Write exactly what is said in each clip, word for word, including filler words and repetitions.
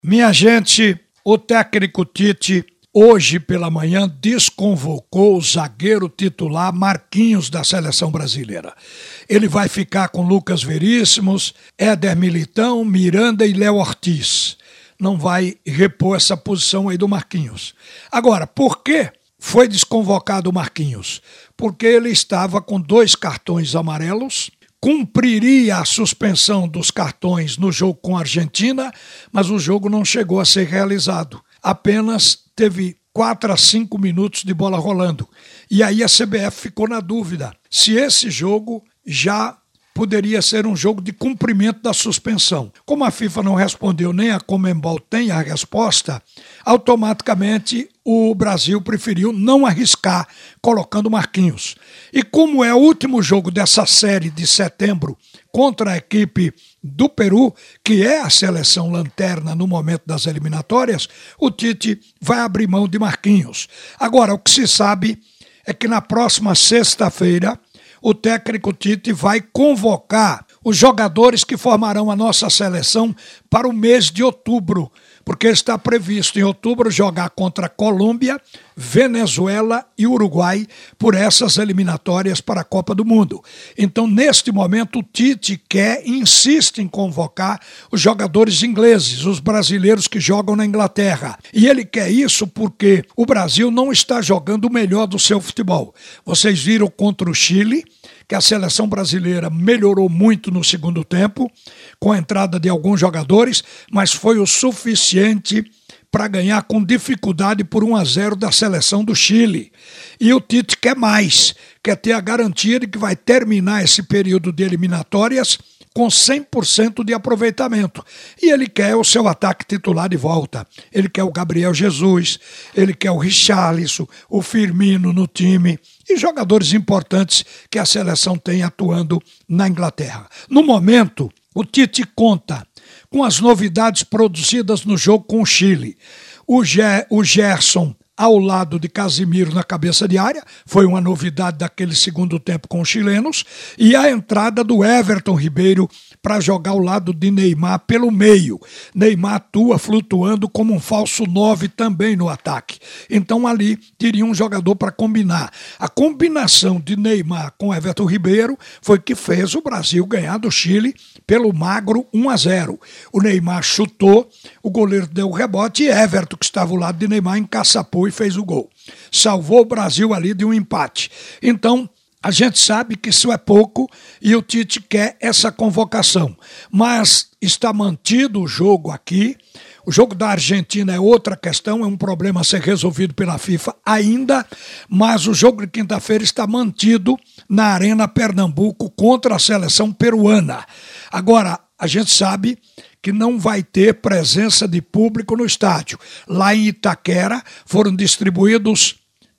Minha gente, o técnico Tite, hoje pela manhã, desconvocou o zagueiro titular Marquinhos da seleção brasileira. Ele vai ficar com Lucas Veríssimos, Éder Militão, Miranda e Léo Ortiz. Não vai repor essa posição aí do Marquinhos. Agora, por que foi desconvocado o Marquinhos? Porque ele estava com dois cartões amarelos, cumpriria a suspensão dos cartões no jogo com a Argentina, mas o jogo não chegou a ser realizado. Apenas teve quatro a cinco minutos de bola rolando. E aí a C B F ficou na dúvida se esse jogo já poderia ser um jogo de cumprimento da suspensão. Como a FIFA não respondeu, nem a Conmebol tem a resposta, automaticamente o Brasil preferiu não arriscar colocando Marquinhos. E como é o último jogo dessa série de setembro contra a equipe do Peru, que é a seleção lanterna no momento das eliminatórias, o Tite vai abrir mão de Marquinhos. Agora, o que se sabe é que na próxima sexta-feira o técnico Tite vai convocar os jogadores que formarão a nossa seleção para o mês de outubro, porque está previsto em outubro jogar contra Colômbia, Venezuela e Uruguai por essas eliminatórias para a Copa do Mundo. Então, neste momento, o Tite quer e insiste em convocar os jogadores ingleses, os brasileiros que jogam na Inglaterra. E ele quer isso porque o Brasil não está jogando o melhor do seu futebol. Vocês viram contra o Chile que a seleção brasileira melhorou muito no segundo tempo, com a entrada de alguns jogadores, mas foi o suficiente para ganhar com dificuldade por um a zero da seleção do Chile. E o Tite quer mais, quer ter a garantia de que vai terminar esse período de eliminatórias com cem por cento de aproveitamento. E ele quer o seu ataque titular de volta. Ele quer o Gabriel Jesus, ele quer o Richarlison, o Firmino no time e jogadores importantes que a seleção tem atuando na Inglaterra. No momento, o Tite conta com as novidades produzidas no jogo com o Chile. O, Ge- o Gerson ao lado de Casimiro na cabeça de área, foi uma novidade daquele segundo tempo com os chilenos, e a entrada do Everton Ribeiro para jogar ao lado de Neymar pelo meio. Neymar atua flutuando como um falso nove também no ataque. Então ali teria um jogador para combinar. A combinação de Neymar com Everton Ribeiro foi que fez o Brasil ganhar do Chile pelo magro um a zero. O Neymar chutou, o goleiro deu o rebote e Everton, que estava ao lado de Neymar, encaçapou e fez o gol. Salvou o Brasil ali de um empate. Então, a gente sabe que isso é pouco e o Tite quer essa convocação. Mas está mantido o jogo aqui. O jogo da Argentina é outra questão, é um problema a ser resolvido pela FIFA ainda, mas o jogo de quinta-feira está mantido na Arena Pernambuco contra a seleção peruana. Agora, a gente sabe que não vai ter presença de público no estádio. Lá em Itaquera foram distribuídos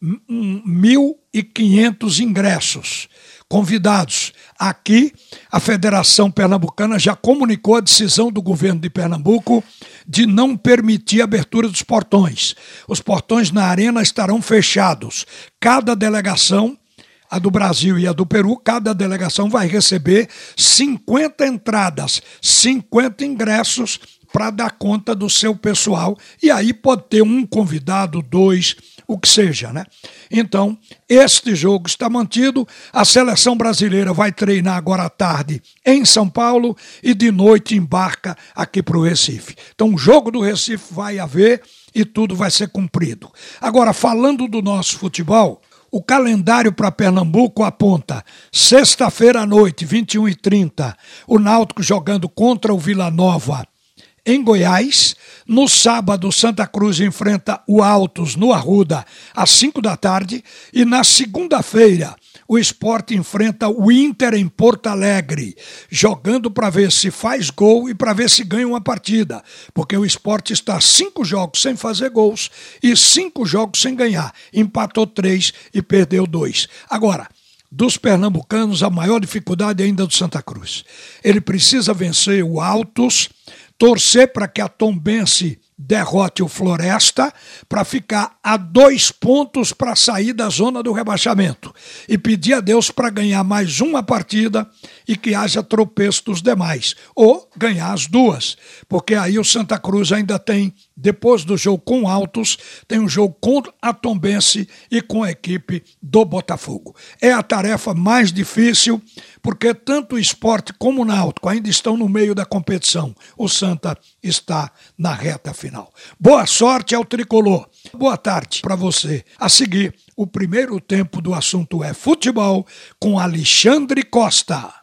mil e quinhentos ingressos convidados. Aqui, a Federação Pernambucana já comunicou a decisão do governo de Pernambuco de não permitir a abertura dos portões. Os portões na arena estarão fechados. Cada delegação, a do Brasil e a do Peru, cada delegação vai receber cinquenta entradas, cinquenta ingressos para dar conta do seu pessoal. E aí pode ter um convidado, dois, o que seja, né? Então, este jogo está mantido. A seleção brasileira vai treinar agora à tarde em São Paulo e de noite embarca aqui para o Recife. Então, o jogo do Recife vai haver e tudo vai ser cumprido. Agora, falando do nosso futebol, o calendário para Pernambuco aponta sexta-feira à noite, vinte e uma e trinta, o Náutico jogando contra o Vila Nova em Goiás. No sábado, Santa Cruz enfrenta o Altos no Arruda às cinco da tarde. E na segunda-feira, o Sport enfrenta o Inter em Porto Alegre, jogando para ver se faz gol e para ver se ganha uma partida, porque o Sport está cinco jogos sem fazer gols e cinco jogos sem ganhar. Empatou três e perdeu dois. Agora, dos pernambucanos, a maior dificuldade é ainda do Santa Cruz. Ele precisa vencer o Altos, torcer para que a Tombense derrote o Floresta para ficar a dois pontos para sair da zona do rebaixamento e pedir a Deus para ganhar mais uma partida e que haja tropeço dos demais, ou ganhar as duas, porque aí o Santa Cruz ainda tem, depois do jogo com o Altos, tem um jogo com a Tombense e com a equipe do Botafogo. É a tarefa mais difícil, porque tanto o Sport como o Náutico ainda estão no meio da competição. O Santa está na reta final. Boa sorte ao Tricolor. Boa tarde para você. A seguir, o primeiro tempo do assunto é futebol com Alexandre Costa.